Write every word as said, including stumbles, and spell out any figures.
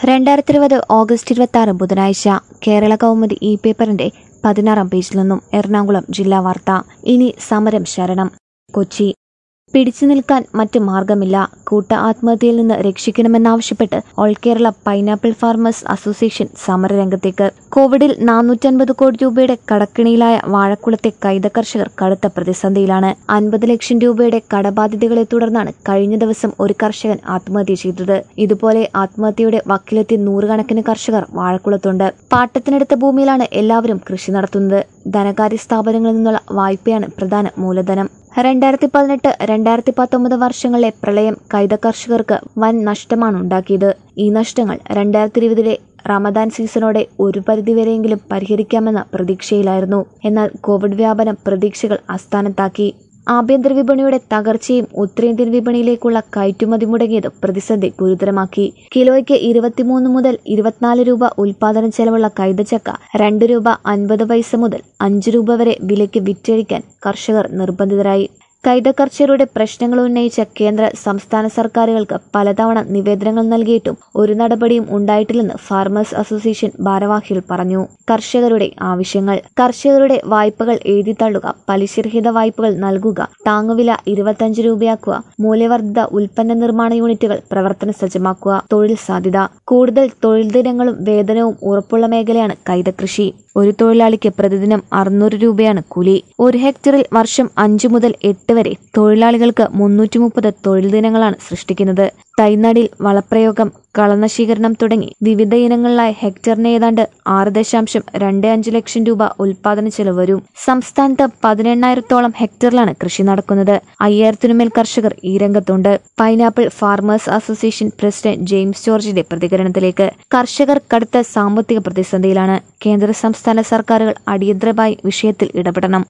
രണ്ടായിരത്തി ഇരുപത് ഓഗസ്റ്റ് ഇരുപത്തി ആറ് ബുധനാഴ്ച കേരള കൗമുദി ഇ പേപ്പറിന്റെ പതിനാറാം പേജിൽ നിന്നും എറണാകുളം ജില്ലാ വാർത്ത. ഇനി സമരം ശരണം. കൊച്ചി. പിടിച്ചു നിൽക്കാൻ മറ്റ് മാർഗമില്ല. കൂട്ട ആത്മഹത്യയിൽ നിന്ന് രക്ഷിക്കണമെന്നാവശ്യപ്പെട്ട് all Kerala pineapple farmers association സമരരംഗത്തേക്ക്. കോവിഡിൽ നാനൂറ്റൻപത് കോടി രൂപയുടെ കടക്കിണിയിലായ വാഴക്കുളത്തെ കൈത കർഷകർ കടുത്ത പ്രതിസന്ധിയിലാണ്. അൻപത് ലക്ഷം രൂപയുടെ കടബാധ്യതകളെ തുടർന്നാണ് കഴിഞ്ഞ ദിവസം ഒരു കർഷകൻ ആത്മഹത്യ ചെയ്തത്. ഇതുപോലെ ആത്മഹത്യയുടെ വക്കിലെത്തിയ നൂറുകണക്കിന് കർഷകർ വാഴക്കുളത്തുണ്ട്. പാട്ടത്തിനെടുത്ത ഭൂമിയിലാണ് എല്ലാവരും കൃഷി നടത്തുന്നത്. ധനകാര്യ സ്ഥാപനങ്ങളിൽ നിന്നുള്ള വായ്പയാണ് പ്രധാന മൂലധനം. രണ്ടായിരത്തി പതിനെട്ട് രണ്ടായിരത്തി പത്തൊമ്പത് വർഷങ്ങളിലെ പ്രളയം കൈത കർഷകർക്ക് വൻ നഷ്ടമാണ് ഉണ്ടാക്കിയത്. ഈ നഷ്ടങ്ങൾ രണ്ടായിരത്തി ഇരുപതിലെ റമദാൻ സീസണോടെ ഒരു പരിധിവരെയെങ്കിലും പരിഹരിക്കാമെന്ന പ്രതീക്ഷയിലായിരുന്നു. എന്നാൽ കോവിഡ് വ്യാപനം പ്രതീക്ഷകൾ അസ്ഥാനത്താക്കി. ആഭ്യന്തര വിപണിയുടെ തകർച്ചയും ഉത്തരേന്ത്യൻ വിപണിയിലേക്കുള്ള കയറ്റുമതി മുടങ്ങിയതും പ്രതിസന്ധി ഗുരുതരമാക്കി. കിലോയ്ക്ക് ഇരുപത്തിമൂന്ന് മുതൽ ഇരുപത്തിനാല് രൂപ ഉൽപാദന ചെലവുള്ള കൈതച്ചക്ക രണ്ട് രൂപ അൻപത് പൈസ മുതൽ അഞ്ച് രൂപ വരെ വിലയ്ക്ക് വിറ്റഴിക്കാൻ കർഷകർ നിർബന്ധിതരായി. കൈത കർഷകരുടെ പ്രശ്നങ്ങൾ ഉന്നയിച്ച കേന്ദ്ര സംസ്ഥാന സർക്കാരുകൾക്ക് പലതവണ നിവേദനങ്ങൾ നൽകിയിട്ടും ഒരു നടപടിയും ഉണ്ടായിട്ടില്ലെന്ന് ഫാർമേഴ്സ് അസോസിയേഷൻ ഭാരവാഹികൾ പറഞ്ഞു. കർഷകരുടെ ആവശ്യങ്ങൾ: കർഷകരുടെ വായ്പകൾ എഴുതിത്തള്ളുക, പലിശരഹിത വായ്പകൾ നൽകുക, താങ്ങുവില ഇരുപത്തഞ്ച് രൂപയാക്കുക, മൂല്യവർദ്ധിത ഉൽപ്പന്ന നിർമ്മാണ യൂണിറ്റുകൾ പ്രവർത്തന സജ്ജമാക്കുക, തൊഴിൽ സാധ്യത: കൂടുതൽ തൊഴിൽ ദിനങ്ങളും വേതനവും ഉറപ്പുള്ള മേഖലയാണ് കൈതകൃഷി. ഒരു തൊഴിലാളിക്ക് പ്രതിദിനം അറുന്നൂറ് രൂപയാണ് കൂലി. ഒരു ഹെക്ടറിൽ വർഷം അഞ്ചു മുതൽ എട്ട് വരെ തൊഴിലാളികൾക്ക് മുന്നൂറ്റി മുപ്പത് തൊഴിൽ ദിനങ്ങളാണ് സൃഷ്ടിക്കുന്നത്. തൈനടിൽ, വളപ്രയോഗം, കളനശീകരണം തുടങ്ങി വിവിധ ഇനങ്ങളിലായി ഹെക്ടറിന് ഏതാണ്ട് ആറ് ദശാംശം രണ്ട് അഞ്ച് ലക്ഷം രൂപ ഉൽപാദന ചെലവ് വരും. സംസ്ഥാനത്ത് പതിനെണ്ണായിരത്തോളം ഹെക്ടറിലാണ് കൃഷി നടക്കുന്നത്. അയ്യായിരത്തിനുമേൽ കർഷകർ ഈ രംഗത്തുണ്ട്. Pineapple farmers association president James ജോർജിന്റെ പ്രതികരണത്തിലേക്ക്. കർഷകർ കടുത്ത സാമ്പത്തിക പ്രതിസന്ധിയിലാണ്. കേന്ദ്ര സംസ്ഥാന സർക്കാരുകൾ അടിയന്തരമായി വിഷയത്തിൽ ഇടപെടണം.